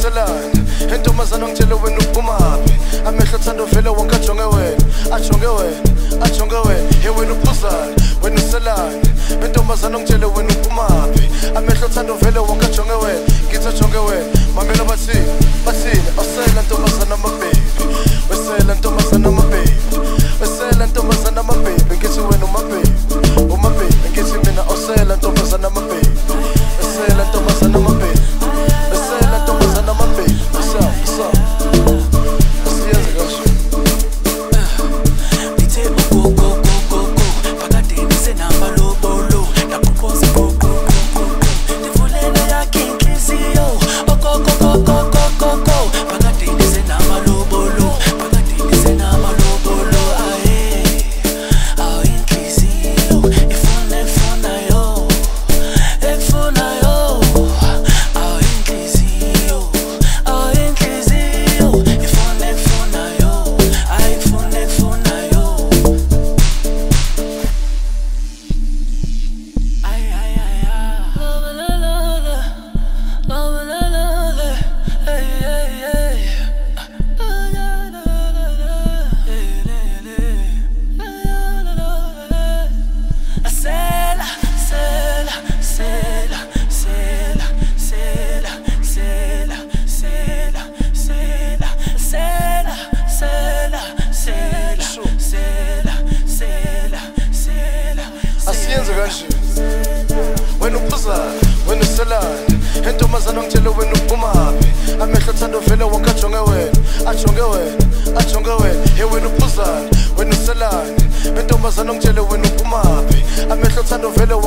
uselani entombazana ngitshele wena uphumaphi amehlo thando vele wonke ajonge wena ajonge wena he wena uphuzani wena uselani entombazana ngitshele wena uphumaphi amehlo thando vele wonke ajonge wena ngithi ajonge wena mamela bathini awusela ntombazana mababy wesela ntombazana mababy wesela ntombazana mababy ngithi wena umababy ngithi mina awusela ntombazana mababy wesela ntombazana mababy wesela ntombazana mababy what's up asiyenze kahle Nithe go phakade senamba lobolo naqoqoza go ndivulela yakhe inhliziyo go phakade senamba lobolo phakade senamba lobolo aye aw inhliziyo ifuna yo aw inhliziyo ifuna yo ay ifuna yo asiyenze kanje wena uphuzani wena uselani entombazana ngitshele wena uphumaphi amehlo thando vele wonke ajonge wena he wena uphuzani wena uselani entombazana ngitshele wena uphumaphi amehlo thando vele